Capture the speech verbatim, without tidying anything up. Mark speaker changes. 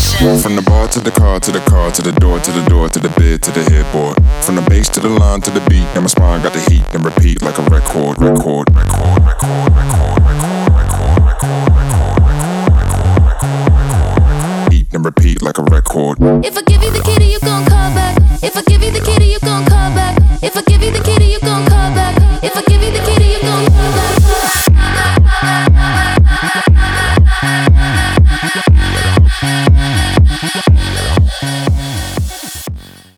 Speaker 1: From the bar to the car to the car to the door to the door to the bed to the headboard. From the bass to the line to the beat, and my spine got the heat and repeat like a record, record, record, record, record, record, record, record, record, record, heat and repeat like a record.
Speaker 2: If I give you the kitty, you gon' call back. If I give you the kitty, you gon' call back. If I give you the kitty,